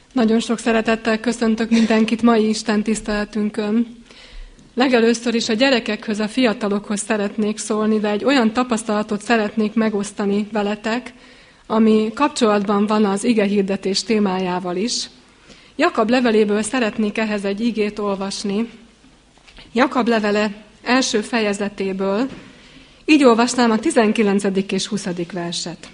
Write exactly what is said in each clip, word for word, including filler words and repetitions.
Nagyon sok szeretettel köszöntök mindenkit mai Isten tiszteletünkön. Legelőször is a gyerekekhöz, a fiatalokhoz szeretnék szólni, de egy olyan tapasztalatot szeretnék megosztani veletek, ami kapcsolatban van az igehirdetés témájával is. Jakab leveléből szeretnék ehhez egy igét olvasni. Jakab levele első fejezetéből, így olvasnám a tizenkilencedik és huszadik verset.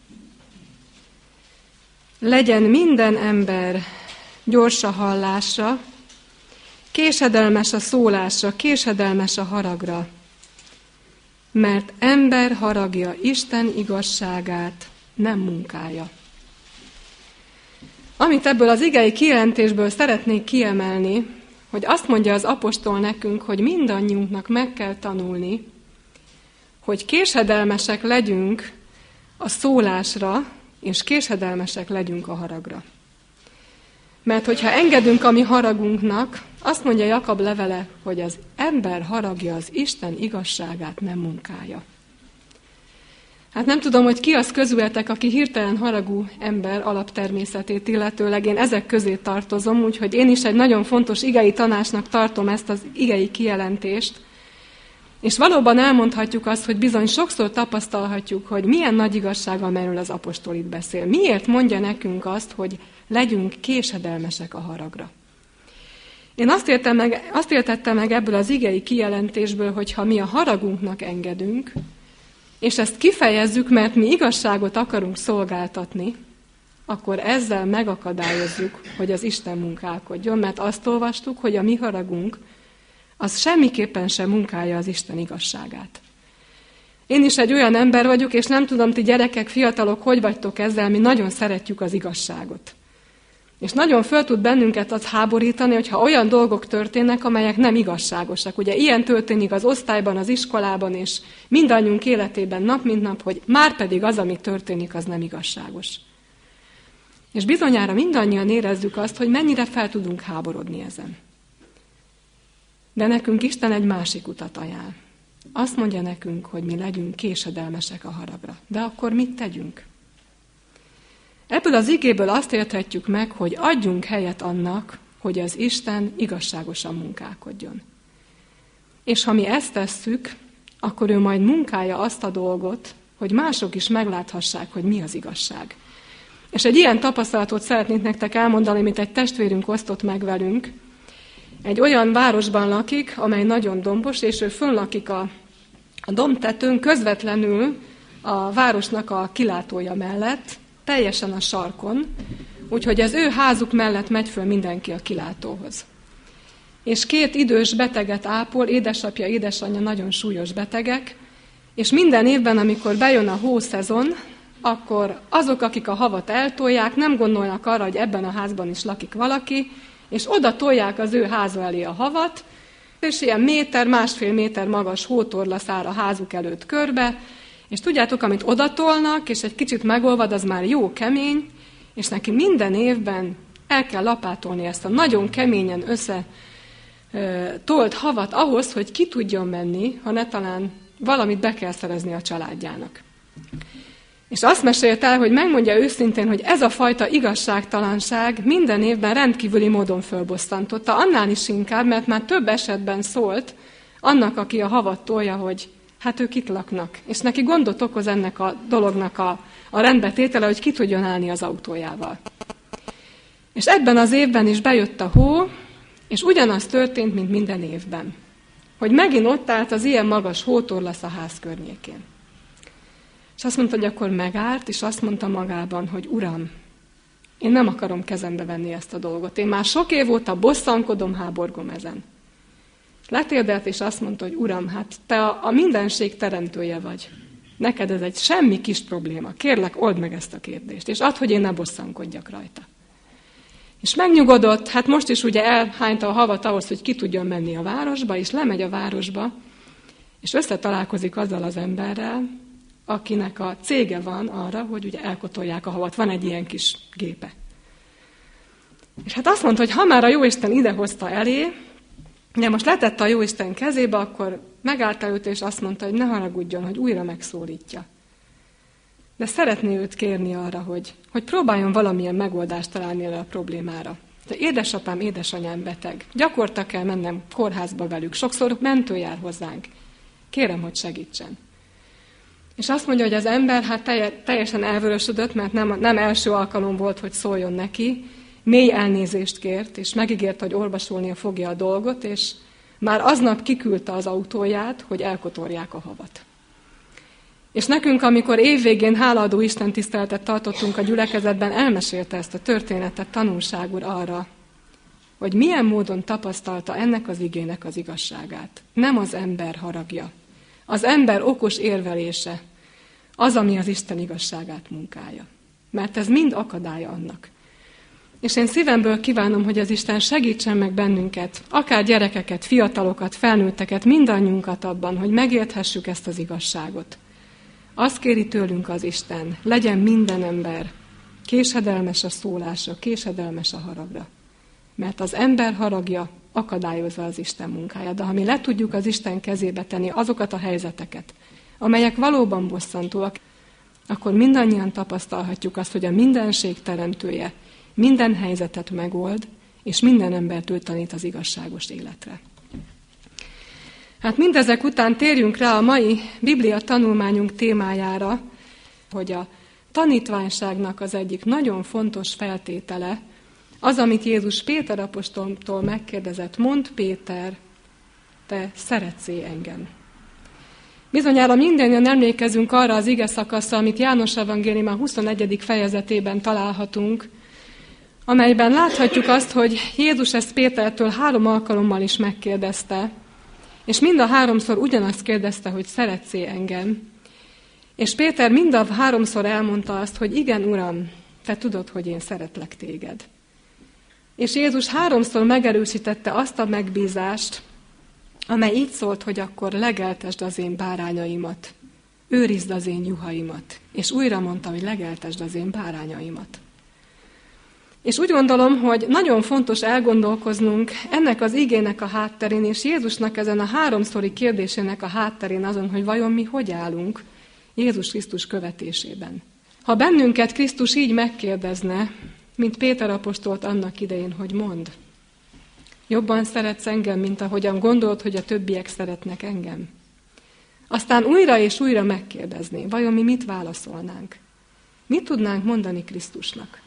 Legyen minden ember gyors a hallásra, késedelmes a szólásra, késedelmes a haragra, mert ember haragja Isten igazságát nem munkája. Amit ebből az igei kijelentésből szeretnék kiemelni, hogy azt mondja az apostol nekünk, hogy mindannyiunknak meg kell tanulni, hogy késedelmesek legyünk a szólásra, és késedelmesek legyünk a haragra. Mert hogyha engedünk a mi haragunknak, azt mondja Jakab levele, hogy az ember haragja az Isten igazságát nem munkája. Hát nem tudom, hogy ki az közületek, aki hirtelen haragú ember alaptermészetét illetőleg, én ezek közé tartozom, úgyhogy én is egy nagyon fontos igei tanácsnak tartom ezt az igei kijelentést, és valóban elmondhatjuk azt, hogy bizony sokszor tapasztalhatjuk, hogy milyen nagy igazság, amelyről az apostol itt beszél. Miért mondja nekünk azt, hogy legyünk késedelmesek a haragra? Én azt, értem meg, azt értettem meg ebből az igei kijelentésből, hogy ha mi a haragunknak engedünk, és ezt kifejezzük, mert mi igazságot akarunk szolgáltatni, akkor ezzel megakadályozzuk, hogy az Isten munkálkodjon, mert azt olvastuk, hogy a mi haragunk az semmiképpen sem munkálja az Isten igazságát. Én is egy olyan ember vagyok, és nem tudom, ti gyerekek, fiatalok, hogy vagytok ezzel, mi nagyon szeretjük az igazságot. És nagyon föl tud bennünket az háborítani, hogyha olyan dolgok történnek, amelyek nem igazságosak. Ugye ilyen történik az osztályban, az iskolában, és mindannyiunk életében nap mint nap, hogy márpedig az, ami történik, az nem igazságos. És bizonyára mindannyian érezzük azt, hogy mennyire fel tudunk háborodni ezen. De nekünk Isten egy másik utat ajánl. Azt mondja nekünk, hogy mi legyünk késedelmesek a haragra. De akkor mit tegyünk? Ebből az igéből azt érthetjük meg, hogy adjunk helyet annak, hogy az Isten igazságosan munkálkodjon. És ha mi ezt tesszük, akkor ő majd munkálja azt a dolgot, hogy mások is megláthassák, hogy mi az igazság. És egy ilyen tapasztalatot szeretnék nektek elmondani, amit egy testvérünk osztott meg velünk. Egy olyan városban lakik, amely nagyon dombos, és ő fönn lakik a, a dombtetőn, közvetlenül a városnak a kilátója mellett, teljesen a sarkon, úgyhogy az ő házuk mellett megy föl mindenki a kilátóhoz. És két idős beteget ápol, édesapja, édesanyja nagyon súlyos betegek, és minden évben, amikor bejön a hószezon, akkor azok, akik a havat eltolják, nem gondolnak arra, hogy ebben a házban is lakik valaki, és oda tolják az ő háza elé a havat, és ilyen méter, másfél méter magas hótorla száll a házuk előtt körbe, és tudjátok, amit oda tolnak, és egy kicsit megolvad, az már jó kemény, és neki minden évben el kell lapátolni ezt a nagyon keményen össze tolt havat ahhoz, hogy ki tudjon menni, ha ne talán valamit be kell szerezni a családjának. És azt mesélt el, hogy megmondja őszintén, hogy ez a fajta igazságtalanság minden évben rendkívüli módon fölbosszantotta, annál is inkább, mert már több esetben szólt annak, aki a havat tolja, hogy hát ők itt laknak, és neki gondot okoz ennek a dolognak a, a rendbetétele, hogy ki tudjon állni az autójával. És ebben az évben is bejött a hó, és ugyanaz történt, mint minden évben, hogy megint ott állt az ilyen magas hótorlasz a ház környékén. És azt mondta, hogy akkor megállt, és azt mondta magában, hogy Uram, én nem akarom kezembe venni ezt a dolgot. Én már sok év óta bosszankodom, háborgom ezen. Letérdelt, és azt mondta, hogy Uram, hát te a, a mindenség teremtője vagy. Neked ez egy semmi kis probléma. Kérlek, old meg ezt a kérdést, és add, hogy én ne bosszankodjak rajta. És megnyugodott, hát most is ugye elhányta a havat ahhoz, hogy ki tudjon menni a városba, és lemegy a városba, és összetalálkozik azzal az emberrel, akinek a cége van arra, hogy ugye elkotolják a havat. Van egy ilyen kis gépe. És hát azt mondta, hogy ha már a Jóisten idehozta elé, ugye most letette a Jóisten kezébe, akkor megállt előtt, és azt mondta, hogy ne haragudjon, hogy újra megszólítja. de szeretné őt kérni arra, hogy, hogy próbáljon valamilyen megoldást találni erre a problémára. De édesapám, édesanyám beteg. Gyakorta kell mennem kórházba velük. Sokszor mentő jár hozzánk. Kérem, hogy segítsen. És azt mondja, hogy az ember hát teljesen elvörösödött, mert nem, nem első alkalom volt, hogy szóljon neki. Mély elnézést kért, és megígért, hogy orvosolnia fogja a dolgot, és már aznap kiküldte az autóját, hogy elkotorják a havat. És nekünk, amikor évvégén hálaadó Isten tiszteletet tartottunk a gyülekezetben, elmesélte ezt a történetet tanulságul arra, hogy milyen módon tapasztalta ennek az igének az igazságát. Nem az ember haragja, az ember okos érvelése, az, ami az Isten igazságát munkálja. Mert ez mind akadálya annak. És én szívemből kívánom, hogy az Isten segítsen meg bennünket, akár gyerekeket, fiatalokat, felnőtteket, mindannyiunkat abban, hogy megérthessük ezt az igazságot. Azt kéri tőlünk az Isten, legyen minden ember késedelmes a szólásra, késedelmes a haragra. Mert az ember haragja akadályozza az Isten munkáját. De ha mi le tudjuk az Isten kezébe tenni azokat a helyzeteket, amelyek valóban bosszantóak, akkor mindannyian tapasztalhatjuk azt, hogy a mindenség teremtője minden helyzetet megold, és minden embert tanít az igazságos életre. Hát mindezek után térjünk rá a mai Biblia tanulmányunk témájára, hogy a tanítványságnak az egyik nagyon fontos feltétele, az, amit Jézus Péter apostoltól megkérdezett, mondd Péter, te szeretsz-e engem? Bizonyára mindannyian emlékezünk arra az ige szakaszra, amit János evangélium a huszonegyedik fejezetében találhatunk, amelyben láthatjuk azt, hogy Jézus ezt Pétertől három alkalommal is megkérdezte, és mind a háromszor ugyanazt kérdezte, hogy szeretsz-e engem. És Péter mind a háromszor elmondta azt, hogy igen, Uram, te tudod, hogy én szeretlek téged. És Jézus háromszor megerősítette azt a megbízást, amely így szólt, hogy akkor legeltesd az én bárányaimat, őrizd az én juhaimat. És újra mondta, hogy legeltesd az én bárányaimat. És úgy gondolom, hogy nagyon fontos elgondolkoznunk ennek az igének a hátterén, és Jézusnak ezen a háromszori kérdésének a hátterén azon, hogy vajon mi hogy állunk Jézus Krisztus követésében. Ha bennünket Krisztus így megkérdezne, mint Péter apostolt annak idején, hogy mondd, jobban szeretsz engem, mint ahogyan gondolod, hogy a többiek szeretnek engem. Aztán újra és újra megkérdezné, vajon mi mit válaszolnánk? Mit tudnánk mondani Krisztusnak?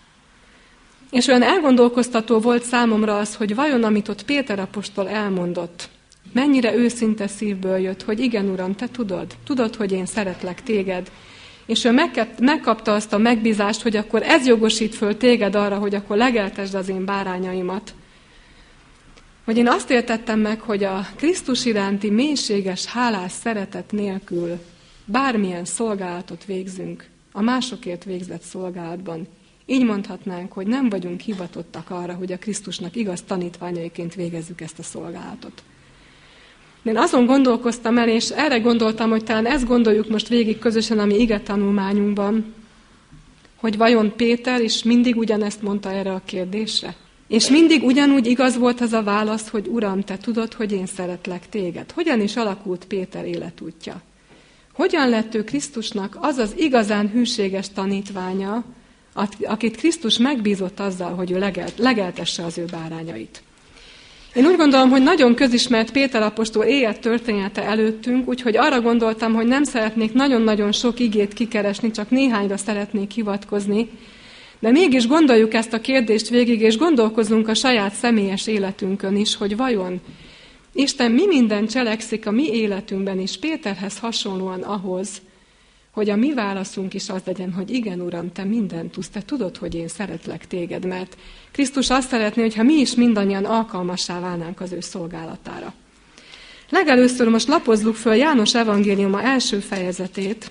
És olyan elgondolkoztató volt számomra az, hogy vajon amit ott Péter apostol elmondott, mennyire őszinte szívből jött, hogy igen, Uram, te tudod, tudod, hogy én szeretlek téged, és ő megkapta azt a megbízást, hogy akkor ez jogosít föl téged arra, hogy akkor legeltesd az én bárányaimat. Hogy én azt értettem meg, hogy a Krisztus iránti mélységes, hálás szeretet nélkül bármilyen szolgálatot végzünk, a másokért végzett szolgálatban, így mondhatnánk, hogy nem vagyunk hivatottak arra, hogy a Krisztusnak igaz tanítványaiként végezzük ezt a szolgálatot. Én azon gondolkoztam el, és erre gondoltam, hogy talán ezt gondoljuk most végig közösen a mi ige tanulmányunkban, hogy vajon Péter is mindig ugyanezt mondta erre a kérdésre. És mindig ugyanúgy igaz volt az a válasz, hogy Uram, te tudod, hogy én szeretlek téged. Hogyan is alakult Péter életútja? Hogyan lett ő Krisztusnak az az igazán hűséges tanítványa, akit Krisztus megbízott azzal, hogy ő legelt, legeltesse az ő bárányait. Én úgy gondolom, hogy nagyon közismert Péter apostol élet története előttünk, úgyhogy arra gondoltam, hogy nem szeretnék nagyon-nagyon sok igét kikeresni, csak néhányra szeretnék hivatkozni, de mégis gondoljuk ezt a kérdést végig, és gondolkozzunk a saját személyes életünkön is, hogy vajon Isten mi minden cselekszik a mi életünkben is Péterhez hasonlóan ahhoz, hogy a mi válaszunk is az legyen, hogy igen, Uram, te mindent tudsz, te tudod, hogy én szeretlek téged, mert Krisztus azt szeretné, hogyha mi is mindannyian alkalmassá válnánk az ő szolgálatára. Legelőször most lapozzuk föl János evangéliuma első fejezetét.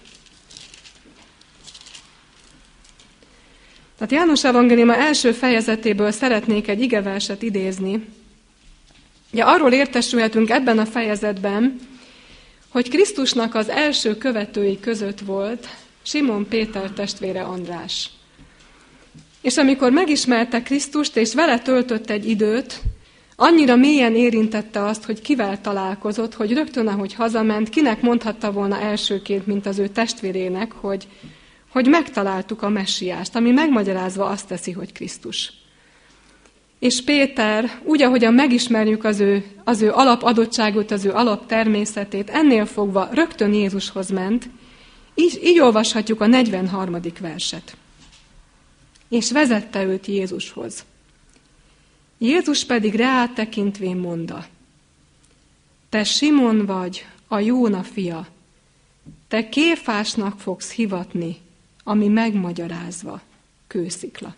Tehát János evangéliuma első fejezetéből szeretnék egy igeverset idézni. Ugye arról értesülhetünk ebben a fejezetben, hogy Krisztusnak az első követői között volt Simon Péter testvére András. És amikor megismerte Krisztust, és vele töltött egy időt, annyira mélyen érintette azt, hogy kivel találkozott, hogy rögtön, ahogy hazament, kinek mondhatta volna elsőként, mint az ő testvérének, hogy hogy megtaláltuk a messiást, ami megmagyarázva azt teszi, hogy Krisztus. És Péter, úgy, ahogyan megismerjük az ő, az ő alapadottságot, az ő alaptermészetét, ennél fogva rögtön Jézushoz ment, így, így olvashatjuk a negyvenharmadik verset. És vezette őt Jézushoz. Jézus pedig rátekintvén mondta: te Simon vagy, a Jóna fia, te Kéfásnak fogsz hivatni, ami megmagyarázva kőszikla.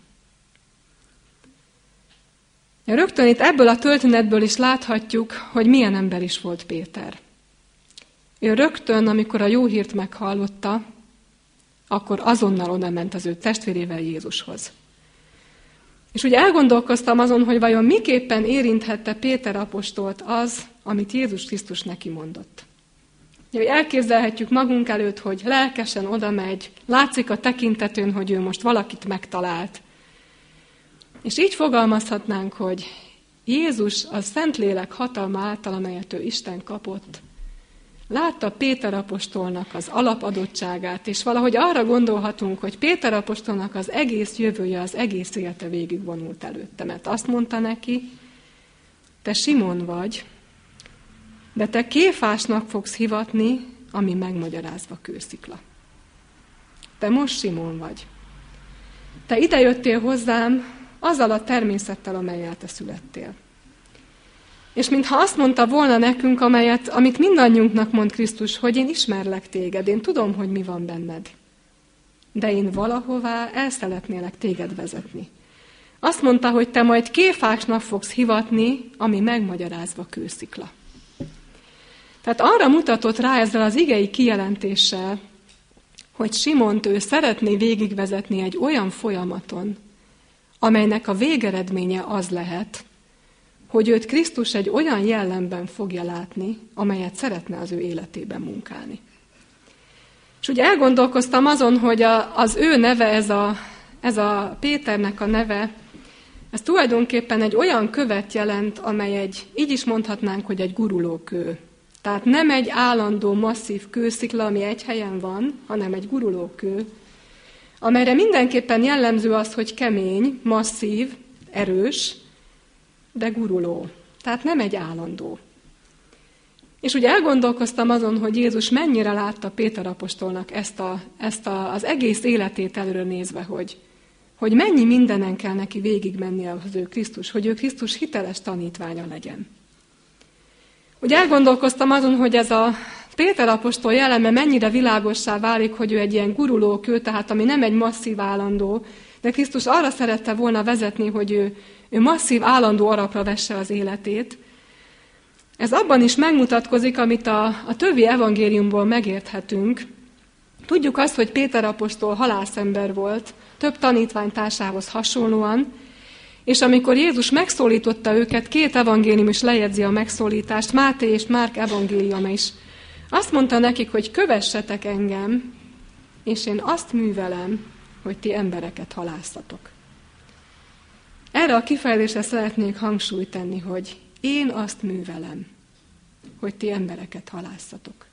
Rögtön itt ebből a történetből is láthatjuk, hogy milyen ember is volt Péter. Ő rögtön, amikor a jó hírt meghallotta, akkor azonnal oda ment az ő testvérével Jézushoz. És ugye elgondolkoztam azon, hogy vajon miképpen érinthette Péter apostolt az, amit Jézus Krisztus neki mondott. Ugye elképzelhetjük magunk előtt, hogy lelkesen oda megy, látszik a tekintetőn, hogy ő most valakit megtalált. És így fogalmazhatnánk, hogy Jézus a Szentlélek hatalma által, amelyet ő Isten kapott, látta Péter apostolnak az alapadottságát, és valahogy arra gondolhatunk, hogy Péter apostolnak az egész jövője, az egész élete végigvonult előtte, mert azt mondta neki: te Simon vagy, de te Kéfásnak fogsz hivatni, ami megmagyarázva kőszikla. Te most Simon vagy. Te idejöttél hozzám azzal a természettel, amellyel te születtél. És mintha azt mondta volna nekünk, amelyet, amit mindannyiunknak mond Krisztus, hogy én ismerlek téged, én tudom, hogy mi van benned. De én valahová el szeretnélek téged vezetni. Azt mondta, hogy te majd Kéfásnak fogsz hivatni, ami megmagyarázva kőszikla. Tehát arra mutatott rá ezzel az igei kijelentéssel, hogy Simont ő szeretné végigvezetni egy olyan folyamaton, amelynek a végeredménye az lehet, hogy őt Krisztus egy olyan jellemben fogja látni, amelyet szeretne az ő életében munkálni. És ugye elgondolkoztam azon, hogy a, az ő neve, ez a, ez a Péternek a neve, ez tulajdonképpen egy olyan követ jelent, amely egy, így is mondhatnánk, hogy egy gurulókő. Tehát nem egy állandó, masszív kőszikla, ami egy helyen van, hanem egy gurulókő, amelyre mindenképpen jellemző az, hogy kemény, masszív, erős, de guruló. Tehát nem egy állandó. És ugye elgondolkoztam azon, hogy Jézus mennyire látta Péter apostolnak ezt, a, ezt a, az egész életét előre nézve, hogy, hogy mennyi mindenen kell neki végigmennie az ő Krisztus, hogy ő Krisztus hiteles tanítványa legyen. Ugye elgondolkoztam azon, hogy ez a Péter apostol jelleme mennyire világossá válik, hogy ő egy ilyen guruló kő, tehát ami nem egy masszív állandó, de Krisztus arra szerette volna vezetni, hogy ő, ő masszív állandó arapra vesse az életét. Ez abban is megmutatkozik, amit a, a többi evangéliumból megérthetünk. Tudjuk azt, hogy Péter apostol halászember volt, több tanítványtársához hasonlóan, és amikor Jézus megszólította őket, két evangélium is lejegyzi a megszólítást, Máté és Márk evangéliuma is. Azt mondta nekik, hogy kövessetek engem, és én azt művelem, hogy ti embereket halászatok. Erre a kifejezésre szeretnék hangsúlyt tenni, hogy én azt művelem, hogy ti embereket halászatok.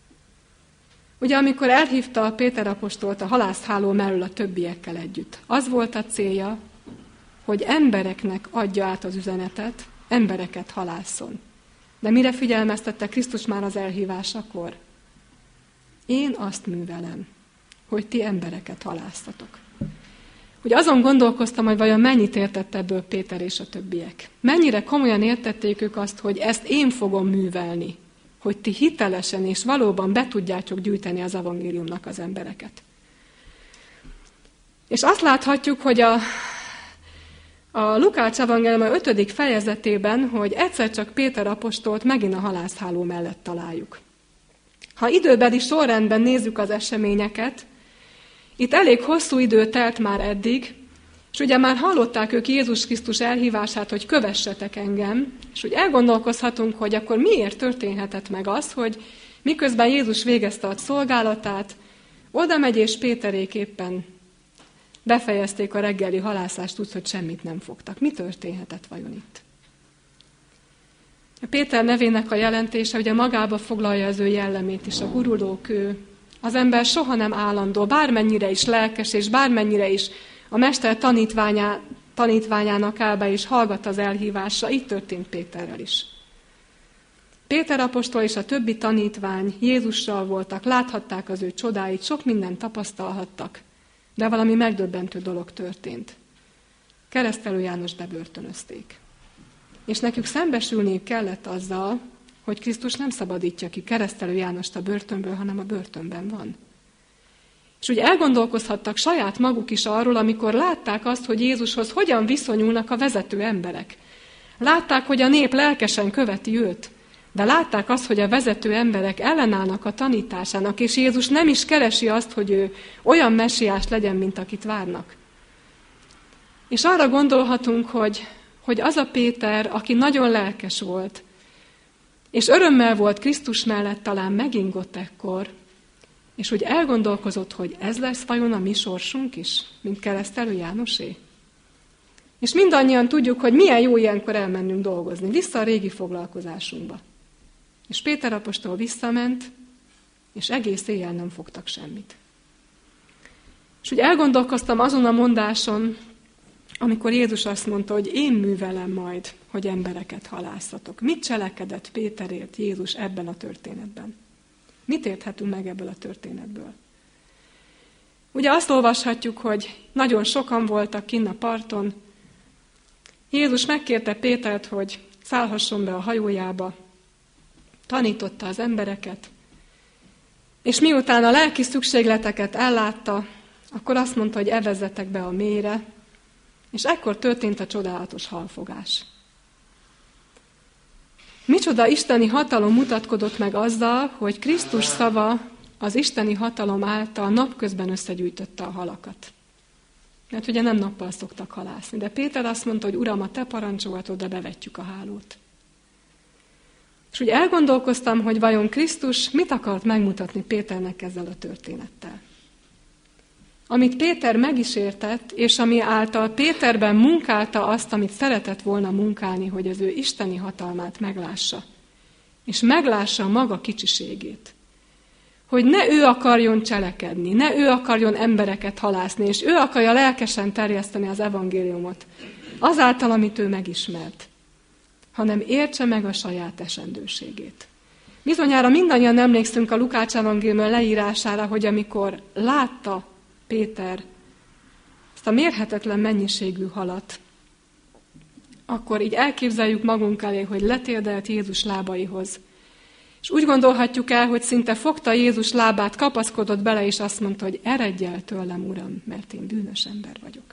Ugye amikor elhívta a Péter apostolt a halászháló mellől a többiekkel együtt, az volt a célja, hogy embereknek adja át az üzenetet, embereket halásszon. De mire figyelmeztette Krisztus már az elhívásakor? Én azt művelem, hogy ti embereket halászatok. Ugye azon gondolkoztam, hogy vajon mennyit értett ebből Péter és a többiek. Mennyire komolyan értették ők azt, hogy ezt én fogom művelni, hogy ti hitelesen és valóban be tudjátok gyűjteni az evangéliumnak az embereket. És azt láthatjuk, hogy a, a Lukács evangélium ötödik fejezetében, hogy egyszer csak Péter apostolt megint a halászháló mellett találjuk. Ha időbeli sorrendben nézzük az eseményeket, itt elég hosszú idő telt már eddig, és ugye már hallották ők Jézus Krisztus elhívását, hogy kövessetek engem, és úgy elgondolkozhatunk, hogy akkor miért történhetett meg az, hogy miközben Jézus végezte a szolgálatát, oda megy és Péterék éppen befejezték a reggeli halászást úgy, hogy semmit nem fogtak. Mi történhetett vajon itt? A Péter nevének a jelentése ugye magába foglalja az ő jellemét is, a guruló kő, Az ember soha nem állandó, bármennyire is lelkes, és bármennyire is a mester tanítványá, tanítványának áll be, és hallgat az elhívásra. Így történt Péterrel is. Péter apostol és a többi tanítvány Jézussal voltak, láthatták az ő csodáit, sok mindent tapasztalhattak, de valami megdöbbentő dolog történt. Keresztelő Jánost bebörtönözték. És nekük szembesülniük kellett azzal, hogy Krisztus nem szabadítja ki Keresztelő Jánost a börtönből, hanem a börtönben van. És úgy elgondolkozhattak saját maguk is arról, amikor látták azt, hogy Jézushoz hogyan viszonyulnak a vezető emberek. Látták, hogy a nép lelkesen követi őt, de látták azt, hogy a vezető emberek ellenállnak a tanításának, és Jézus nem is keresi azt, hogy ő olyan messiás legyen, mint akit várnak. És arra gondolhatunk, hogy, hogy az a Péter, aki nagyon lelkes volt, és örömmel volt Krisztus mellett, talán megingott ekkor, és úgy elgondolkozott, hogy ez lesz vajon a mi sorsunk is, mint Keresztelő Jánosé. És mindannyian tudjuk, hogy milyen jó ilyenkor elmennünk dolgozni, vissza a régi foglalkozásunkba. És Péter apostol visszament, és egész éjjel nem fogtak semmit. És úgy elgondolkoztam azon a mondáson, amikor Jézus azt mondta, hogy én művelem majd, hogy embereket halászatok. Mit cselekedett Péterért Jézus ebben a történetben? Mit érthetünk meg ebből a történetből? Ugye azt olvashatjuk, hogy nagyon sokan voltak kinn a parton. Jézus megkérte Pétert, hogy szállhasson be a hajójába, tanította az embereket, és miután a lelki szükségleteket ellátta, akkor azt mondta, hogy evezzetek be a mélyre, és ekkor történt a csodálatos halfogás. Micsoda isteni hatalom mutatkozott meg azzal, hogy Krisztus szava az isteni hatalom által napközben összegyűjtötte a halakat. Mert ugye nem nappal szoktak halászni, de Péter azt mondta, hogy Uram, a te parancsolatod, de bevetjük a hálót. És úgy elgondolkoztam, hogy vajon Krisztus mit akart megmutatni Péternek ezzel a történettel. Amit Péter meg is értett, és ami által Péterben munkálta azt, amit szeretett volna munkálni, hogy az ő isteni hatalmát meglássa. És meglássa a maga kicsiségét. Hogy ne ő akarjon cselekedni, ne ő akarjon embereket halászni, és ő akarja lelkesen terjeszteni az evangéliumot, azáltal, amit ő megismert, hanem értse meg a saját esendőségét. Bizonyára mindannyian emlékszünk a Lukács evangélium leírására, hogy amikor látta Péter ezt a mérhetetlen mennyiségű halat, akkor így elképzeljük magunk elé, hogy letérdelt Jézus lábaihoz. És úgy gondolhatjuk el, hogy szinte fogta Jézus lábát, kapaszkodott bele, és azt mondta, hogy eredj el tőlem, Uram, mert én bűnös ember vagyok.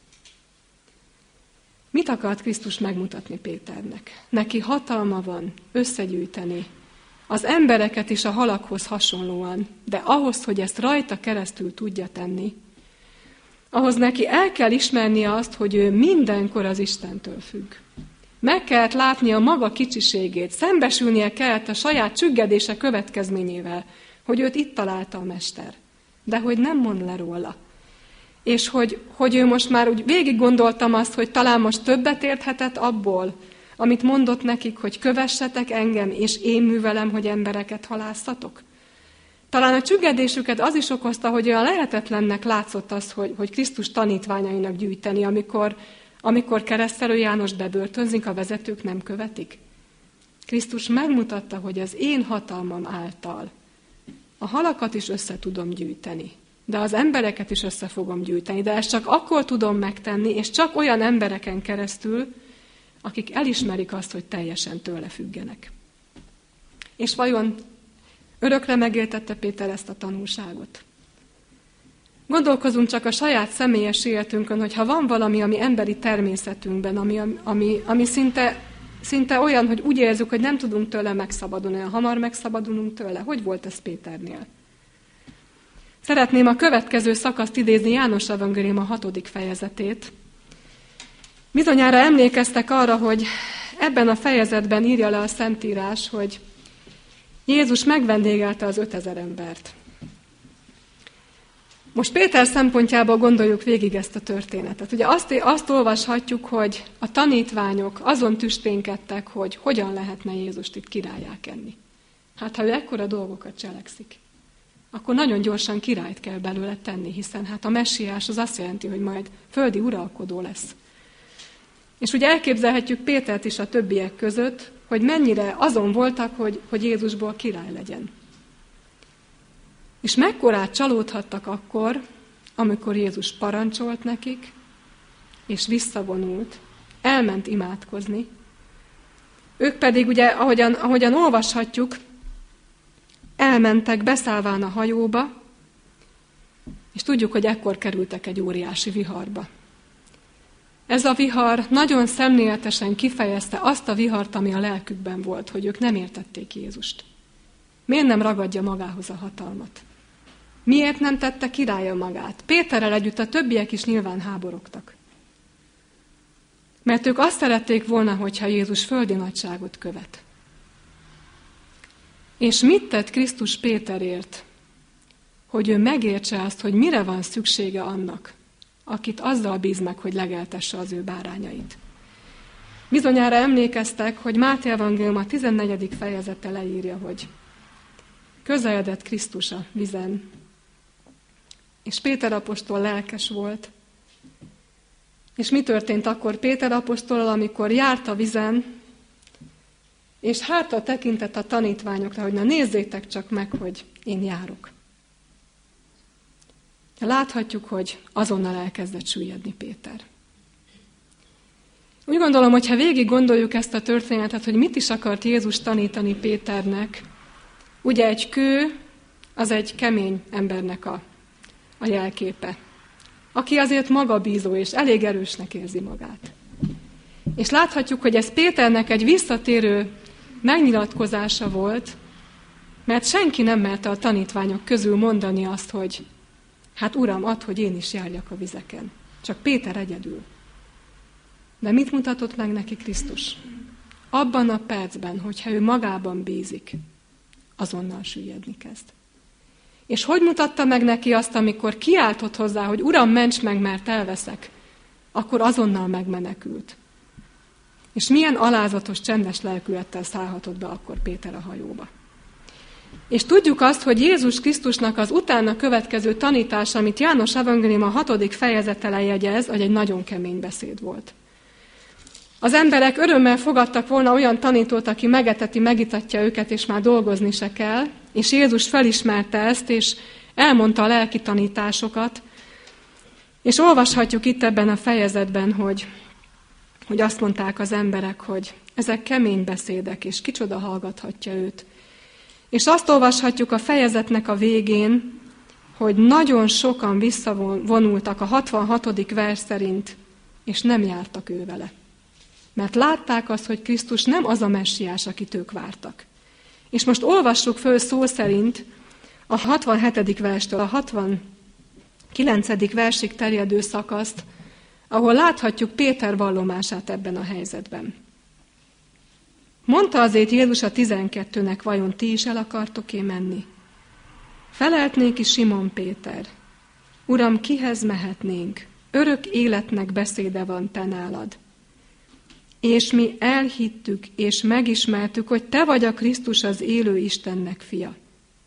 Mit akart Krisztus megmutatni Péternek? Neki hatalma van összegyűjteni az embereket is a halakhoz hasonlóan, de ahhoz, hogy ezt rajta keresztül tudja tenni, ahhoz neki el kell ismernie azt, hogy ő mindenkor az Istentől függ. Meg kellett látnia maga kicsiségét, szembesülnie kellett a saját csüggedése következményével, hogy őt itt találta a Mester, de hogy nem mond le róla. És hogy, hogy ő most már úgy végig gondoltam azt, hogy talán most többet érthetett abból, amit mondott nekik, hogy kövessetek engem, és én művelem, hogy embereket halászatok. Talán a csüggedésüket az is okozta, hogy olyan lehetetlennek látszott az, hogy, hogy Krisztus tanítványainak gyűjteni, amikor, amikor Keresztelő János bebörtönzik, a vezetők nem követik. Krisztus megmutatta, hogy az én hatalmam által a halakat is össze tudom gyűjteni, de az embereket is össze fogom gyűjteni, de ezt csak akkor tudom megtenni, és csak olyan embereken keresztül, akik elismerik azt, hogy teljesen tőle függenek. És vajon örökre megéltette Péter ezt a tanulságot? Gondolkozunk csak a saját személyes életünkön, hogy ha van valami, ami emberi természetünkben, ami, ami, ami szinte, szinte olyan, hogy úgy érzük, hogy nem tudunk tőle megszabadulni, olyan hamar megszabadulunk tőle. Hogy volt ez Péternél? Szeretném a következő szakaszt idézni, János evangélium a hatodik fejezetét. Bizonyára emlékeztek arra, hogy ebben a fejezetben írja le a Szentírás, hogy Jézus megvendégelte az ötezer embert. Most Péter szempontjából gondoljuk végig ezt a történetet. Ugye azt, azt olvashatjuk, hogy a tanítványok azon tüsténkedtek, hogy hogyan lehetne Jézust itt királlyá kenni. Hát ha ő ekkora dolgokat cselekszik. akkor nagyon gyorsan királyt kell belőle tenni, hiszen hát a messiás az azt jelenti, hogy majd földi uralkodó lesz. És ugye elképzelhetjük Pétert is a többiek között, hogy mennyire azon voltak, hogy, hogy Jézusból király legyen. És mekkorát csalódhattak akkor, amikor Jézus parancsolt nekik, és visszavonult, elment imádkozni. Ők pedig ugye, ahogyan, ahogyan olvashatjuk, elmentek beszállván a hajóba, és tudjuk, hogy ekkor kerültek egy óriási viharba. Ez a vihar nagyon szemléletesen kifejezte azt a vihart, ami a lelkükben volt, hogy ők nem értették Jézust. Miért nem ragadja magához a hatalmat? Miért nem tette királya magát? Péterrel együtt a többiek is nyilván háborogtak. Mert ők azt szerették volna, hogyha Jézus földi nagyságot követ. És mit tett Krisztus Péterért, hogy ő megértse azt, hogy mire van szüksége annak, akit azzal bíz meg, hogy legeltesse az ő bárányait. Bizonyára emlékeztek, hogy Máté evangélium a tizennegyedik fejezete leírja, hogy közeledett Krisztus a vizen, és Péter apostol lelkes volt. És mi történt akkor Péter apostollal, amikor járt a vizen, és hátra tekintett a tanítványokra, hogy na nézzétek csak meg, hogy én járok. Láthatjuk, hogy azonnal elkezdett süllyedni Péter. Úgy gondolom, hogy ha végig gondoljuk ezt a történetet, hogy mit is akart Jézus tanítani Péternek, ugye egy kő, az egy kemény embernek a, a jelképe, aki azért magabízó és elég erősnek érzi magát. És láthatjuk, hogy ez Péternek egy visszatérő megnyilatkozása volt, mert senki nem merte a tanítványok közül mondani azt, hogy hát Uram, add, hogy én is járjak a vizeken. Csak Péter egyedül. De mit mutatott meg neki Krisztus? Abban a percben, hogyha ő magában bízik, azonnal süllyedni kezd. És hogy mutatta meg neki azt, amikor kiáltott hozzá, hogy Uram, ments meg, mert elveszek, akkor azonnal megmenekült. És milyen alázatos, csendes lelkülettel szállhatott be akkor Péter a hajóba. És tudjuk azt, hogy Jézus Krisztusnak az utána következő tanítása, amit János evangélium a hatodik fejezete lejegyez, hogy egy nagyon kemény beszéd volt. Az emberek örömmel fogadtak volna olyan tanítót, aki megeteti, megitatja őket, és már dolgozni se kell, és Jézus felismerte ezt, és elmondta a lelki tanításokat, és olvashatjuk itt ebben a fejezetben, hogy, hogy azt mondták az emberek, hogy ezek kemény beszédek, és kicsoda hallgathatja őt. És azt olvashatjuk a fejezetnek a végén, hogy nagyon sokan visszavonultak a hatvanhatodik vers szerint, és nem jártak ő vele. Mert látták azt, hogy Krisztus nem az a messiás, akit ők vártak. És most olvassuk föl szó szerint a hatvanhetedik verstől a hatvankilencedik versig terjedő szakaszt, ahol láthatjuk Péter vallomását ebben a helyzetben. Mondta azért Jézus a tizenkettőnek, vajon ti is el akartok-e menni? Felelt néki Simon Péter, Uram, kihez mehetnénk? Örök életnek beszéde van te nálad. És mi elhittük és megismertük, hogy te vagy a Krisztus, az élő Istennek fia.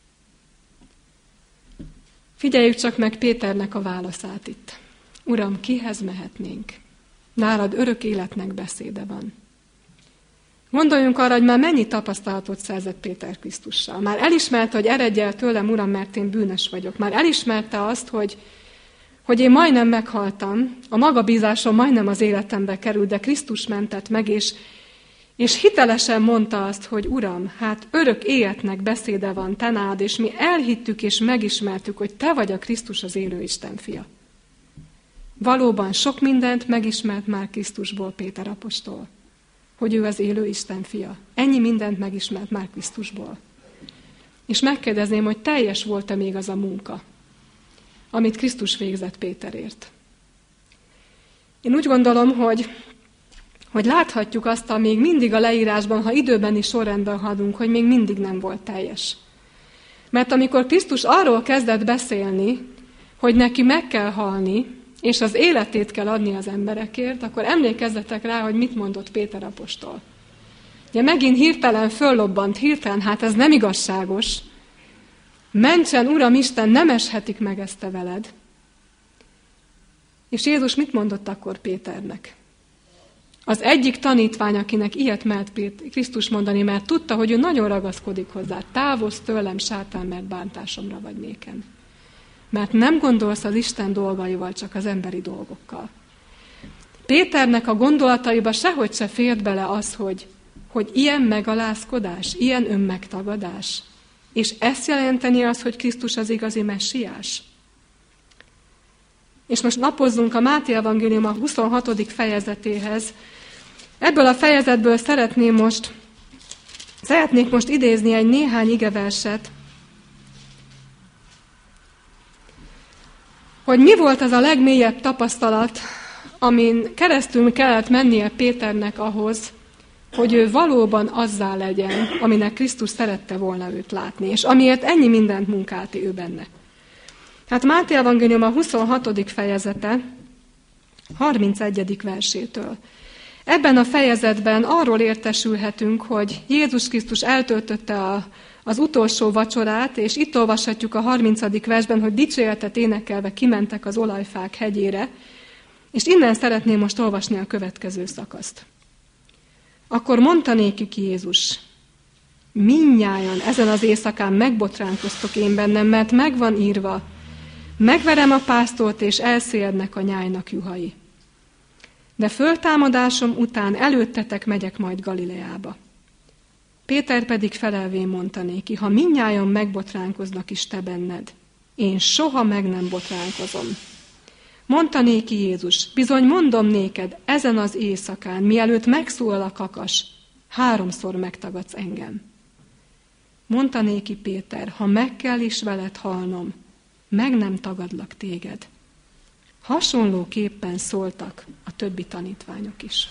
Figyeljük csak meg Péternek a válaszát itt. Uram, kihez mehetnénk? Nálad örök életnek beszéde van. Gondoljunk arra, hogy már mennyi tapasztalatot szerzett Péter Krisztussal. Már elismerte, hogy eredj el tőlem, Uram, mert én bűnös vagyok. Már elismerte azt, hogy, hogy én majdnem meghaltam, a magabízásom majdnem az életembe került, de Krisztus mentett meg, és, és hitelesen mondta azt, hogy Uram, hát örök életnek beszéde van te nálad, és mi elhittük és megismertük, hogy te vagy a Krisztus, az élő Isten fia. Valóban sok mindent megismert már Krisztusból Péter apostol, hogy ő az élő Isten fia. Ennyi mindent megismert már Krisztusból. És megkérdezném, hogy teljes volt-e még az a munka, amit Krisztus végzett Péterért. Én úgy gondolom, hogy, hogy láthatjuk azt, a még mindig a leírásban, ha időbeni sorrendben haladunk, hogy még mindig nem volt teljes. Mert amikor Krisztus arról kezdett beszélni, hogy neki meg kell halni, és az életét kell adni az emberekért, akkor emlékezzetek rá, hogy mit mondott Péter apostol. Ugye megint hirtelen föllobbant, hirtelen, hát ez nem igazságos, Mentsen, Uram Isten, nem eshetik meg ezt te veled. És Jézus mit mondott akkor Péternek? Az egyik tanítvány, akinek ilyet mert Krisztus mondani, mert tudta, hogy ő nagyon ragaszkodik hozzá. Távozz tőlem, sátán, mert bántásomra vagy néken. Mert nem gondolsz az Isten dolgaival, csak az emberi dolgokkal. Péternek a gondolataiba sehogy se fért bele az, hogy, hogy ilyen megalázkodás, ilyen önmegtagadás. És ezt jelenteni az, hogy Krisztus az igazi messiás. És most lapozzunk a Máté evangélium a huszonhatodik fejezetéhez. Ebből a fejezetből szeretném most, szeretnék most idézni egy néhány igeverset, hogy mi volt az a legmélyebb tapasztalat, amin keresztül kellett mennie Péternek ahhoz, hogy ő valóban azzá legyen, aminek Krisztus szerette volna őt látni, és amiért ennyi mindent munkált ő benne. Hát Máté evangélium a huszonhatodik fejezete, harmincegyedik versétől. Ebben a fejezetben arról értesülhetünk, hogy Jézus Krisztus eltöltötte a, az utolsó vacsorát, és itt olvashatjuk a harmincadik versben, hogy dicséretet énekelve kimentek az olajfák hegyére, és innen szeretném most olvasni a következő szakaszt. Akkor mondta nékik Jézus, mindnyájan ezen az éjszakán megbotránkoztok én bennem, mert megvan írva, megverem a pásztort, és elszélednek a nyájnak juhai. De föltámadásom után előttetek megyek majd Galileába. Péter pedig felelvén mondta néki, ha mindnyájan megbotránkoznak is te benned, én soha meg nem botránkozom. Mondta néki Jézus, bizony mondom néked, ezen az éjszakán, mielőtt megszólal a kakas, háromszor megtagadsz engem. Mondta néki Péter, ha meg kell is veled halnom, meg nem tagadlak téged. Hasonlóképpen szóltak a többi tanítványok is.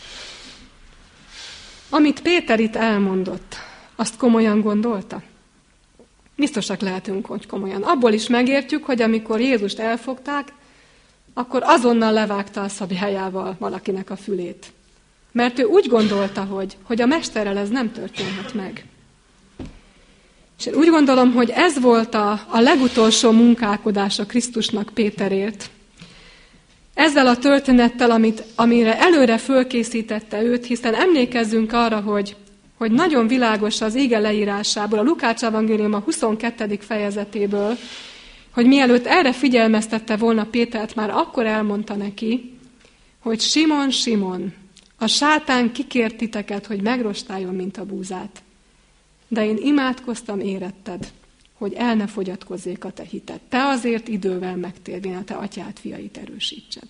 Amit Péter itt elmondott, azt komolyan gondolta? Biztosak lehetünk, hogy komolyan. Abból is megértjük, hogy amikor Jézust elfogták, akkor azonnal levágta a szabjájával valakinek a fülét. Mert ő úgy gondolta, hogy, hogy a mesterrel ez nem történhet meg. És én úgy gondolom, hogy ez volt a, a legutolsó munkálkodása Krisztusnak Péterért. Ezzel a történettel, amit, amire előre fölkészítette őt, hiszen emlékezzünk arra, hogy, hogy nagyon világos az íge leírásából, a Lukács evangélium a huszonkettedik fejezetéből, hogy mielőtt erre figyelmeztette volna Pétert, már akkor elmondta neki, hogy Simon, Simon, a sátán kikért titeket, hogy megrostáljon, mint a búzát. De én imádkoztam éretted, hogy el ne fogyatkozzék a te hited. Te azért idővel megtérvén a te atyád fiait erősítsed.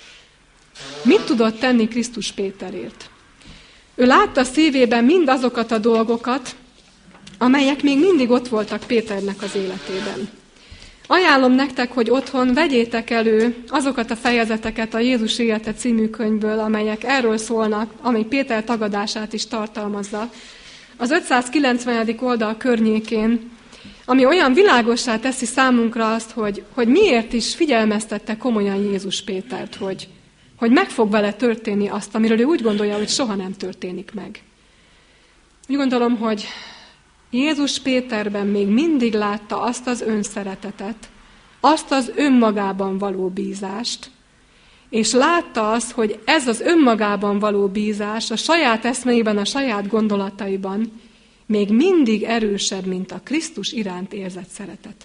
Mit tudott tenni Krisztus Péterért? Ő látta szívében mindazokat a dolgokat, amelyek még mindig ott voltak Péternek az életében. Ajánlom nektek, hogy otthon vegyétek elő azokat a fejezeteket a Jézus élete című könyvből, amelyek erről szólnak, amely Péter tagadását is tartalmazza. Az ötszázkilencvenedik oldal környékén, ami olyan világossá teszi számunkra azt, hogy, hogy miért is figyelmeztette komolyan Jézus Pétert, hogy, hogy meg fog vele történni azt, amiről ő úgy gondolja, hogy soha nem történik meg. Úgy gondolom, hogy Jézus Péterben még mindig látta azt az önszeretetet, azt az önmagában való bízást, és látta azt, hogy ez az önmagában való bízás a saját eszméiben, a saját gondolataiban még mindig erősebb, mint a Krisztus iránt érzett szeretet.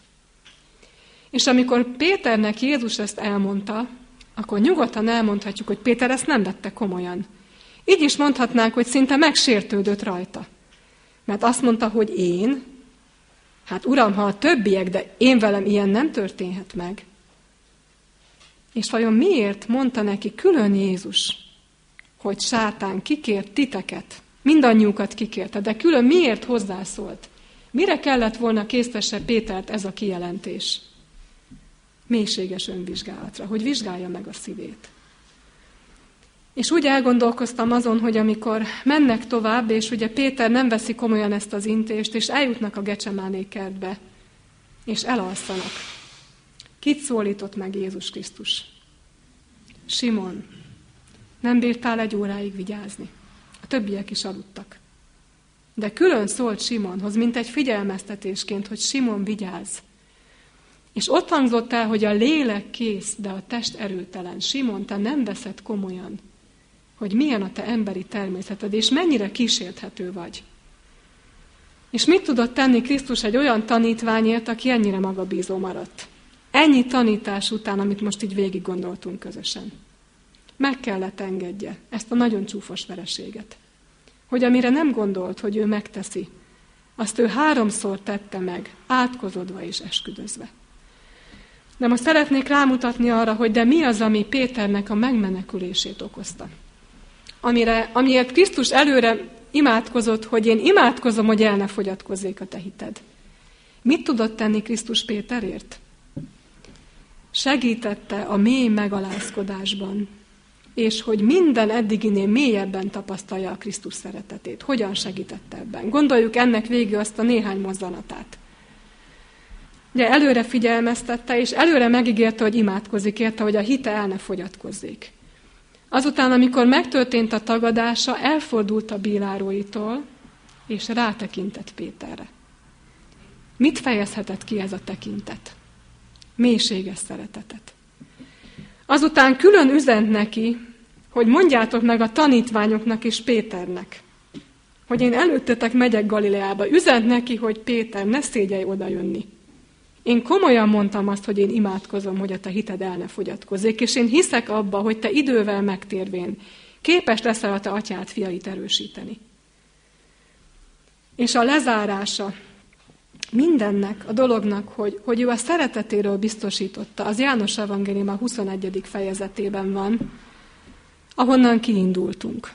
És amikor Péternek Jézus ezt elmondta, akkor nyugodtan elmondhatjuk, hogy Péter ezt nem vette komolyan. Így is mondhatnánk, hogy szinte megsértődött rajta. Mert azt mondta, hogy én, hát Uram, ha a többiek, de én velem ilyen nem történhet meg. És vajon miért mondta neki külön Jézus, hogy sátán kikért titeket, mindannyiukat kikérte, de külön miért hozzászólt? Mire kellett volna késztesse Pétert ez a kijelentés? Mélységes önvizsgálatra, hogy vizsgálja meg a szívét. És úgy elgondolkoztam azon, hogy amikor mennek tovább, és ugye Péter nem veszi komolyan ezt az intést, és eljutnak a Gecsemáné kertbe, és elalszanak. Kit szólított meg Jézus Krisztus? Simon, nem bírtál egy óráig vigyázni. A többiek is aludtak. De külön szólt Simonhoz, mint egy figyelmeztetésként, hogy Simon, vigyázz, És ott hangzott el, hogy a lélek kész, de a test erőtelen. Simon, te nem veszed komolyan, hogy milyen a te emberi természeted, és mennyire kísérthető vagy. És mit tudott tenni Krisztus egy olyan tanítványért, aki ennyire magabízó maradt? Ennyi tanítás után, amit most így végig gondoltunk közösen. Meg kellett engedje ezt a nagyon csúfos vereséget. Hogy amire nem gondolt, hogy ő megteszi, azt ő háromszor tette meg, átkozodva és esküdözve. De most szeretnék rámutatni arra, hogy de mi az, ami Péternek a megmenekülését okozta. Amire, amiért Krisztus előre imádkozott, hogy én imádkozom, hogy el ne fogyatkozzék a te hited. Mit tudott tenni Krisztus Péterért? Segítette a mély megalázkodásban, és hogy minden eddiginél mélyebben tapasztalja a Krisztus szeretetét. Hogyan segítette ebben? Gondoljuk ennek végig azt a néhány mozzanatát. Ugye előre figyelmeztette, és előre megígérte, hogy imádkozik érte, hogy a hite el ne fogyatkozzék. Azután, amikor megtörtént a tagadása, elfordult a bíráróitól, és rátekintett Péterre. Mit fejezhetett ki ez a tekintet? Mélységes szeretetet. Azután külön üzent neki, hogy mondjátok meg a tanítványoknak és Péternek, hogy én előttetek megyek Galileába. Üzent neki, hogy Péter, ne szégyelj oda jönni. Én komolyan mondtam azt, hogy én imádkozom, hogy a te hited el ne fogyatkozzék, és én hiszek abba, hogy te idővel megtérvén képes leszel a te atyád fiait erősíteni. És a lezárása mindennek, a dolognak, hogy, hogy ő a szeretetéről biztosította, az János Evangélium a huszonegyedik fejezetében van, ahonnan kiindultunk.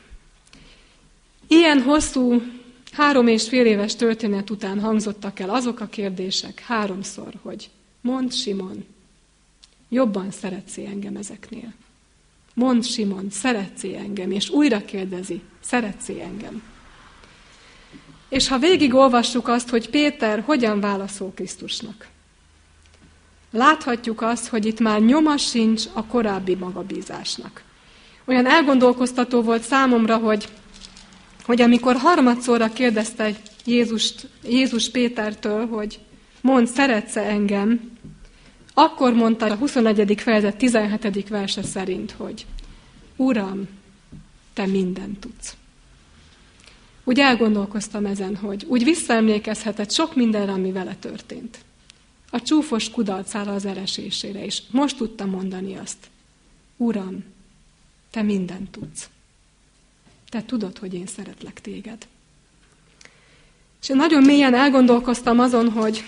Ilyen hosszú, három és fél éves történet után hangzottak el azok a kérdések háromszor, hogy mondd Simon, jobban szeretsz-e engem ezeknél? Mondd Simon, szeretsz-e engem? És újra kérdezi, szeretsz-e engem? És ha végigolvassuk azt, hogy Péter hogyan válaszol Krisztusnak, láthatjuk azt, hogy itt már nyoma sincs a korábbi magabízásnak. Olyan elgondolkoztató volt számomra, hogy, hogy amikor harmadszorra kérdezte Jézust, Jézus Pétertől, hogy mondd, szeretsz-e engem, akkor mondta a huszonegyedik fejezet tizenhetedik verse szerint, hogy Uram, te mindent tudsz. Úgy elgondolkoztam ezen, hogy úgy visszaemlékezhetett sok mindenre, ami vele történt. A csúfos kudarcára, az eresésére is. Most tudtam mondani azt. Uram, te mindent tudsz. Te tudod, hogy én szeretlek téged. És én nagyon mélyen elgondolkoztam azon, hogy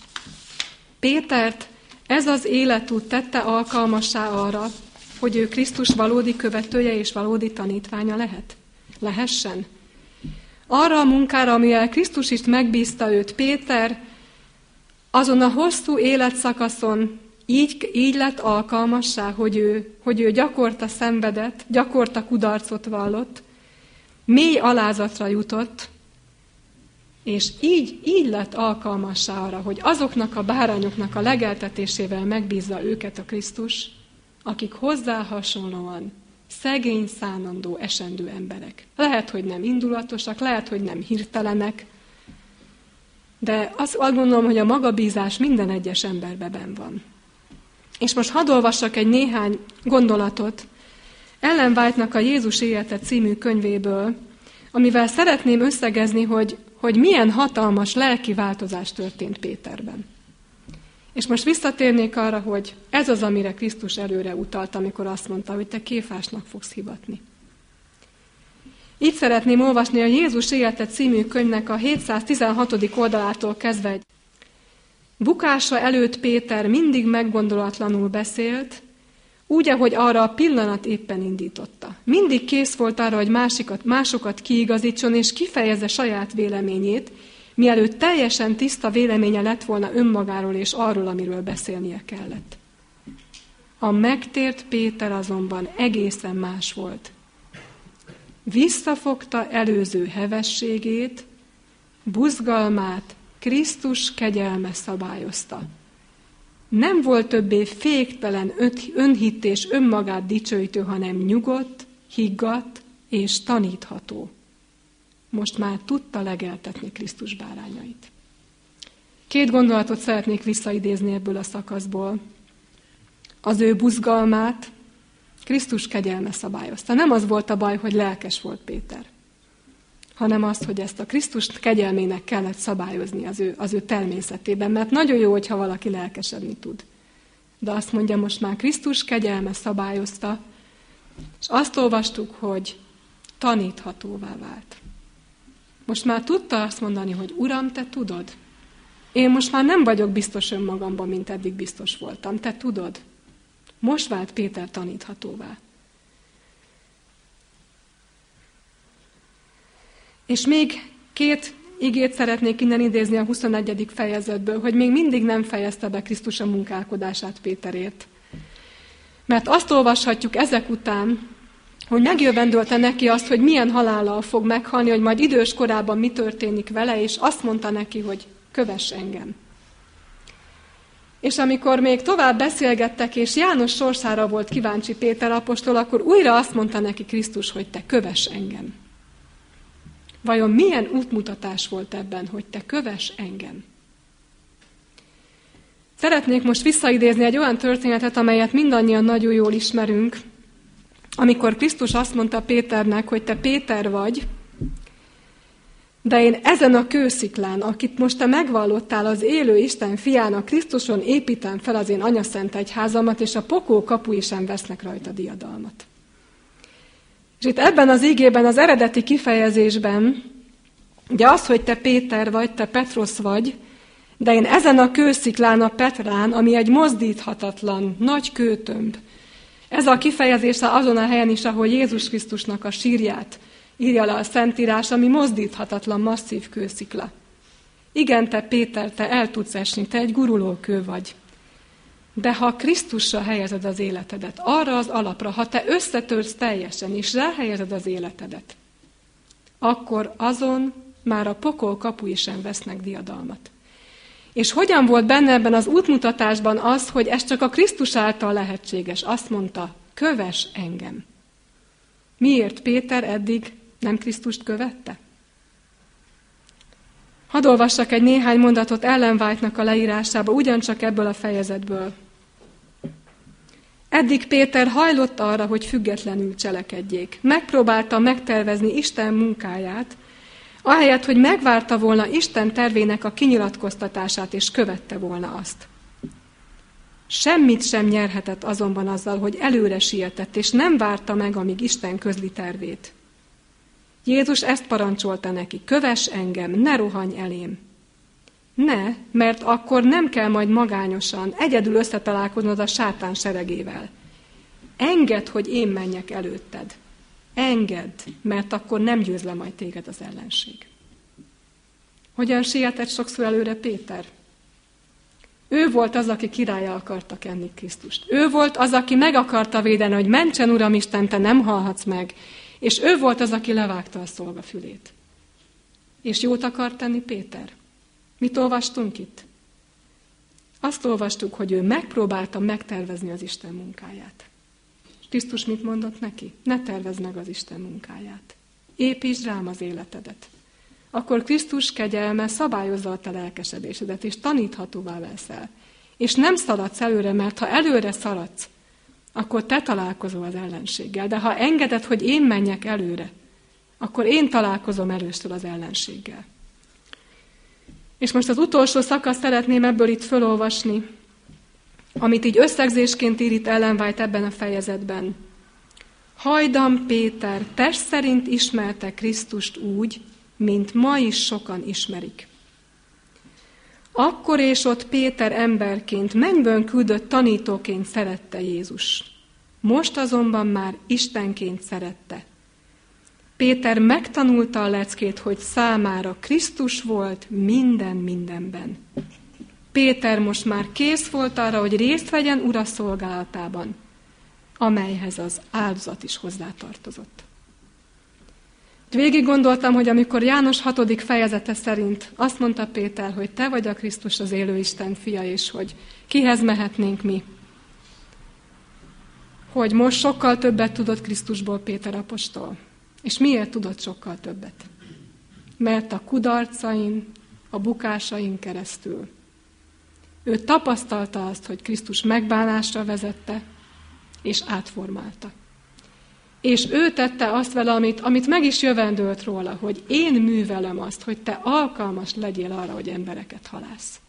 Pétert ez az életút tette alkalmassá arra, hogy ő Krisztus valódi követője és valódi tanítványa lehet. Lehessen. Arra a munkára, amivel Krisztus is megbízta őt, Péter azon a hosszú életszakaszon így, így lett alkalmassá, hogy ő, hogy ő gyakorta szenvedett, gyakorta kudarcot vallott, mély alázatra jutott, és így, így lett alkalmassá arra, hogy azoknak a bárányoknak a legeltetésével megbízza őket a Krisztus, akik hozzá hasonlóan szegény, szánandó, esendő emberek. Lehet, hogy nem indulatosak, lehet, hogy nem hirtelenek, de azt gondolom, hogy a magabízás minden egyes emberben benn van. És most hadd olvassak egy néhány gondolatot Ellen White-nak a Jézus élete című könyvéből, amivel szeretném összegezni, hogy, hogy milyen hatalmas lelki változás történt Péterben. És most visszatérnék arra, hogy ez az, amire Krisztus előre utalt, amikor azt mondta, hogy te Kéfásnak fogsz hivatni. Így szeretném olvasni a Jézus élete című könyvnek a hétszáztizenhatodik oldalától kezdve. Bukása előtt Péter mindig meggondolatlanul beszélt, úgy, ahogy arra a pillanat éppen indította. Mindig kész volt arra, hogy másikat, másokat kiigazítson és kifejezze saját véleményét, mielőtt teljesen tiszta véleménye lett volna önmagáról és arról, amiről beszélnie kellett. A megtért Péter azonban egészen más volt. Visszafogta előző hevességét, buzgalmát Krisztus kegyelme szabályozta. Nem volt többé féktelen önhitt és önmagát dicsőítő, hanem nyugodt, higgadt és tanítható. Most már tudta legeltetni Krisztus bárányait. Két gondolatot szeretnék visszaidézni ebből a szakaszból. Az ő buzgalmát Krisztus kegyelme szabályozta. Nem az volt a baj, hogy lelkes volt Péter, hanem az, hogy ezt a Krisztus kegyelmének kellett szabályozni az ő, az ő természetében, mert nagyon jó, hogyha valaki lelkesedni tud. De azt mondja, most már Krisztus kegyelme szabályozta, és azt olvastuk, hogy taníthatóvá vált. Most már tudta azt mondani, hogy Uram, te tudod. Én most már nem vagyok biztos önmagamban, mint eddig biztos voltam. Te tudod. Most vált Péter taníthatóvá. És még két igét szeretnék innen idézni a huszonegyedik fejezetből, hogy még mindig nem fejezte be Krisztus a munkálkodását Péterért. Mert azt olvashatjuk ezek után, hogy megjövendölte neki azt, hogy milyen halállal fog meghalni, hogy majd idős korában mi történik vele, és azt mondta neki, hogy kövess engem. És amikor még tovább beszélgettek, és János sorsára volt kíváncsi Péter apostol, akkor újra azt mondta neki Krisztus, hogy te kövess engem. Vajon milyen útmutatás volt ebben, hogy te kövess engem? Szeretnék most visszaidézni egy olyan történetet, amelyet mindannyian nagyon jól ismerünk, amikor Krisztus azt mondta Péternek, hogy te Péter vagy, de én ezen a kősziklán, akit most te megvallottál az élő Isten fiának, Krisztuson építem fel az én anyaszent egyházamat, és a pokol kapui sem vesznek rajta diadalmat. És itt ebben az igében, az eredeti kifejezésben, ugye az, hogy te Péter vagy, te Petrosz vagy, de én ezen a kősziklán, a Petrán, ami egy mozdíthatatlan, nagy kőtömb, ez a kifejezés azon a helyen is, ahol Jézus Krisztusnak a sírját írja le a Szentírás, ami mozdíthatatlan, masszív kőszikla. Igen, te Péter, te el tudsz esni, te egy guruló kő vagy. De ha Krisztusra helyezed az életedet, arra az alapra, ha te összetörsz teljesen, és ráhelyezed az életedet, akkor azon már a pokol kapui sem vesznek diadalmat. És hogyan volt benne ebben az útmutatásban az, hogy ez csak a Krisztus által lehetséges? Azt mondta, kövess engem. Miért Péter eddig nem Krisztust követte? Hadd olvassak egy néhány mondatot Ellen White-nak a leírásába, ugyancsak ebből a fejezetből. Eddig Péter hajlott arra, hogy függetlenül cselekedjék. Megpróbálta megtervezni Isten munkáját, ahelyett, hogy megvárta volna Isten tervének a kinyilatkoztatását, és követte volna azt. Semmit sem nyerhetett azonban azzal, hogy előre sietett, és nem várta meg, amíg Isten közli tervét. Jézus ezt parancsolta neki, kövess engem, ne rohanj elém. Ne, mert akkor nem kell majd magányosan, egyedül összetalálkoznod a sátán seregével. Engedd, hogy én menjek előtted. Engedd, mert akkor nem győz le majd téged az ellenség. Hogyan sietett sokszor előre Péter? Ő volt az, aki királlyá akarta kenni Krisztust. Ő volt az, aki meg akarta védeni, hogy mentsen, Uram Isten, te nem halhatsz meg. És ő volt az, aki levágta a szolga fülét. És jót akart tenni Péter? Mit olvastunk itt? Azt olvastuk, hogy ő megpróbálta megtervezni az Isten munkáját. Krisztus mit mondott neki? Ne tervezd meg az Isten munkáját. Építsd rám az életedet. Akkor Krisztus kegyelme szabályozza a te lelkesedésedet, és taníthatóvá leszel. És nem szaladsz előre, mert ha előre szaladsz, akkor te találkozol az ellenséggel. De ha engeded, hogy én menjek előre, akkor én találkozom először az ellenséggel. És most az utolsó szakasz szeretném ebből itt fölolvasni, amit így összegzésként ír itt Ellen White ebben a fejezetben. Hajdan Péter test szerint ismerte Krisztust úgy, mint ma is sokan ismerik. Akkor és ott Péter emberként, mennyből küldött tanítóként szerette Jézus. Most azonban már Istenként szerette. Péter megtanulta a leckét, hogy számára Krisztus volt minden mindenben. Péter most már kész volt arra, hogy részt vegyen Ura szolgálatában, amelyhez az áldozat is hozzátartozott. Végig gondoltam, hogy amikor János hatodik fejezete szerint azt mondta Péter, hogy te vagy a Krisztus, az élő Isten fia, és hogy kihez mehetnénk mi. Hogy most sokkal többet tudott Krisztusból Péter apostol. És miért tudott sokkal többet? Mert a kudarcain, a bukásain keresztül Ő tapasztalta azt, hogy Krisztus megbánásra vezette, és átformálta. És ő tette azt vele, amit, amit meg is jövendőlt róla, hogy én művelem azt, hogy te alkalmas legyél arra, hogy embereket halász.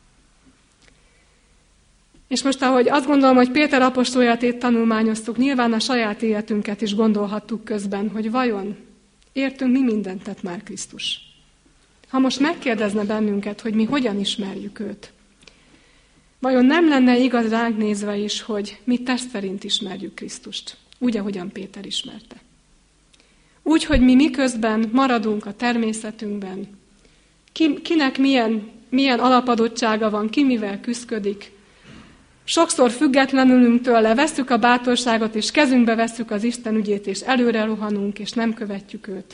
És most, ahogy azt gondolom, hogy Péter apostolját tanulmányoztuk, nyilván a saját életünket is gondolhattuk közben, hogy vajon értünk mi mindent tett már Krisztus. Ha most megkérdezne bennünket, hogy mi hogyan ismerjük őt, vajon nem lenne igaz ránk nézve is, hogy mi test szerint ismerjük Krisztust, úgy, ahogyan Péter ismerte. Úgy, hogy mi miközben maradunk a természetünkben, ki, kinek milyen, milyen alapadottsága van, ki mivel küszködik, sokszor függetlenülünk tőle, vesszük a bátorságot, és kezünkbe vesszük az Isten ügyét, és előre rohanunk, és nem követjük őt.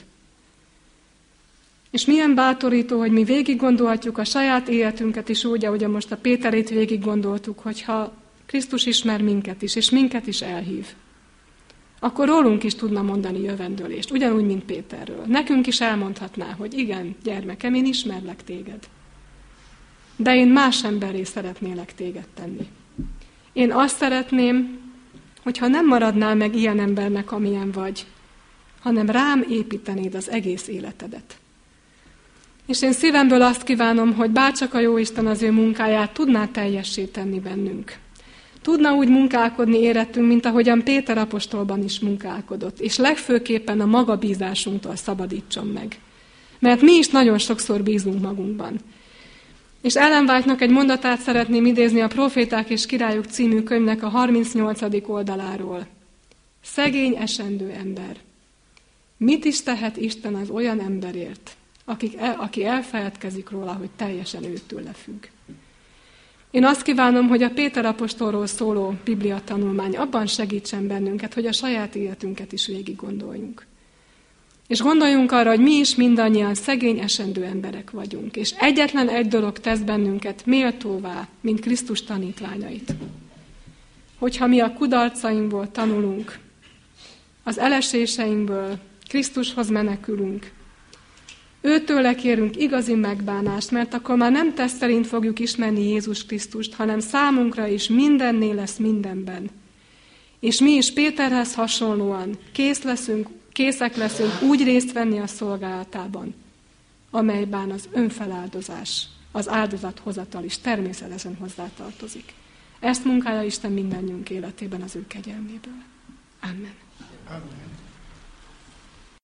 És milyen bátorító, hogy mi végig gondolhatjuk a saját életünket is úgy, ahogy most a Péterét végig gondoltuk, hogyha Krisztus ismer minket is, és minket is elhív, akkor rólunk is tudna mondani jövendőlést, ugyanúgy, mint Péterről. Nekünk is elmondhatná, hogy igen, gyermekem, én ismerlek téged, de én más emberré szeretnélek téged tenni. Én azt szeretném, hogyha nem maradnál meg ilyen embernek, amilyen vagy, hanem rám építenéd az egész életedet. És én szívemből azt kívánom, hogy bárcsak a Jóisten az ő munkáját tudná teljessé tenni bennünk. Tudna úgy munkálkodni érettünk, mint ahogyan Péter apostolban is munkálkodott, és legfőképpen a maga bízásunktól szabadítson meg. Mert mi is nagyon sokszor bízunk magunkban. És Ellen White-nak egy mondatát szeretném idézni a Proféták és Királyok című könyvnek a harmincnyolcadik oldaláról. Szegény esendő ember. Mit is tehet Isten az olyan emberért, akik el, aki elfeledkezik róla, hogy teljesen őtőle függ? Én azt kívánom, hogy a Péter apostolról szóló Biblia tanulmány abban segítsen bennünket, hogy a saját életünket is végig gondoljunk. És gondoljunk arra, hogy mi is mindannyian szegény esendő emberek vagyunk, és egyetlen egy dolog tesz bennünket méltóvá, mint Krisztus tanítványait. Hogyha mi a kudarcainkból tanulunk, az eleséseinkből Krisztushoz menekülünk, őtőle kérünk igazi megbánást, mert akkor már nem test szerint fogjuk ismerni Jézus Krisztust, hanem számunkra is mindennél lesz mindenben. És mi is Péterhez hasonlóan kész leszünk, készek leszünk úgy részt venni a szolgálatában, amelyben az önfeláldozás, az áldozathozatal is természetesen hozzátartozik. Ezt munkálja Isten mindannyiunk életében az ő kegyelméből. Amen. Amen.